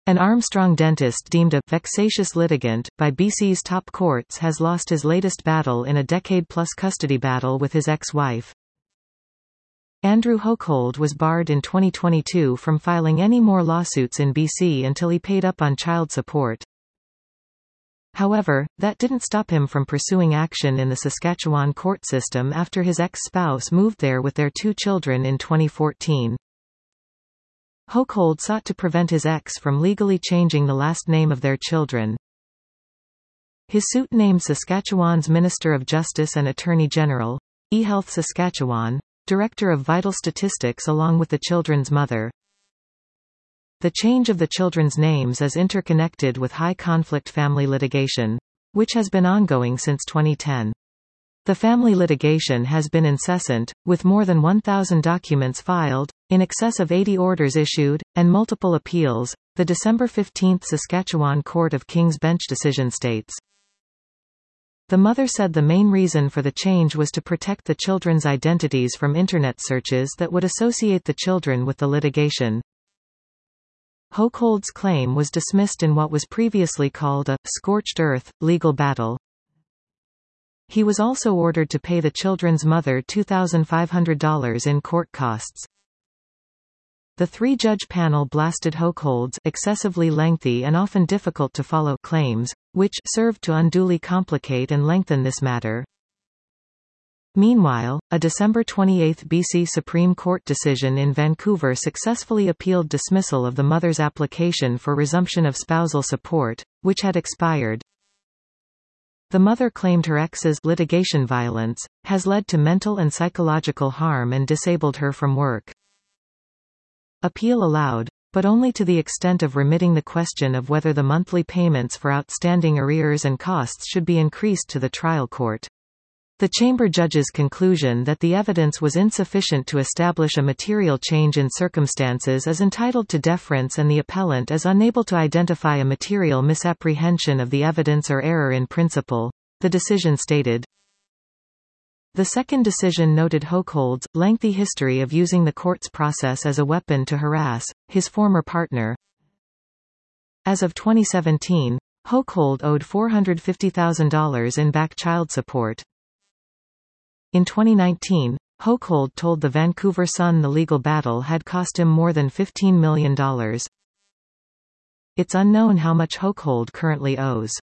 An Armstrong dentist deemed a «vexatious litigant» by BC's top courts has lost his latest battle in a decade-plus custody battle with his ex-wife. Andrew Hochhold was barred in 2022 from filing any more lawsuits in BC until he paid up on child support. However, that didn't stop him from pursuing action in the Saskatchewan court system after his ex-spouse moved there with their 2 children in 2014. Hochhold sought to prevent his ex from legally changing the last name of their children. His suit named Saskatchewan's Minister of Justice and Attorney General, eHealth Saskatchewan, Director of Vital Statistics along with the children's mother. The change of the children's names is interconnected with high-conflict family litigation, which has been ongoing since 2010. The family litigation has been incessant, with more than 1,000 documents filed, in excess of 80 orders issued, and multiple appeals, the December 15 Saskatchewan Court of King's Bench decision states. The mother said the main reason for the change was to protect the children's identities from Internet searches that would associate the children with the litigation. Hochhold's claim was dismissed in what was previously called a «scorched earth» legal battle. He was also ordered to pay the children's mother $2,500 in court costs. The 3-judge panel blasted Hochhold's excessively lengthy and often difficult to follow claims, which served to unduly complicate and lengthen this matter. Meanwhile, a December 28 BC Supreme Court decision in Vancouver successfully appealed dismissal of the mother's application for resumption of spousal support, which had expired. The mother claimed her ex's litigation violence has led to mental and psychological harm and disabled her from work. Appeal allowed, but only to the extent of remitting the question of whether the monthly payments for outstanding arrears and costs should be increased to the trial court. The chamber judge's conclusion that the evidence was insufficient to establish a material change in circumstances is entitled to deference, and the appellant is unable to identify a material misapprehension of the evidence or error in principle, the decision stated. The second decision noted Hochhold's lengthy history of using the court's process as a weapon to harass his former partner. As of 2017, Hochhold owed $450,000 in back child support. In 2019, Hochhold told the Vancouver Sun the legal battle had cost him more than $15 million. It's unknown how much Hochhold currently owes.